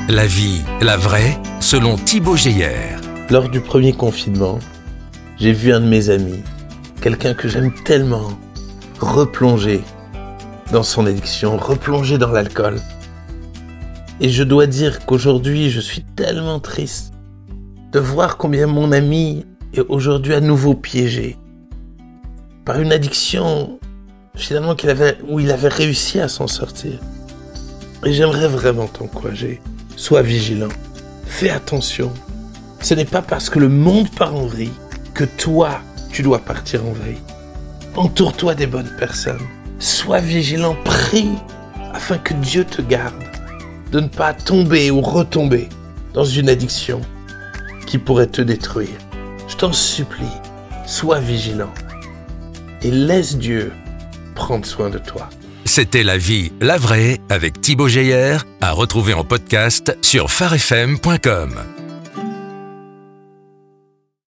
La vie, la vraie, selon Thibaut Geyer. Lors du premier confinement, j'ai vu un de mes amis, quelqu'un que j'aime tellement, replonger dans son addiction, replonger dans l'alcool. Et je dois dire qu'aujourd'hui, je suis tellement triste de voir combien mon ami est aujourd'hui à nouveau piégé par une addiction finalement où il avait réussi à s'en sortir. Et j'aimerais vraiment t'encourager. Sois vigilant. Fais attention. Ce n'est pas parce que le monde part en vrille que toi, tu dois partir en vrille. Entoure-toi des bonnes personnes. Sois vigilant, prie afin que Dieu te garde de ne pas tomber ou retomber dans une addiction qui pourrait te détruire. Je t'en supplie, sois vigilant et laisse Dieu prendre soin de toi. C'était La vie, la vraie avec Thibaut Geyer, à retrouver en podcast sur farfm.com.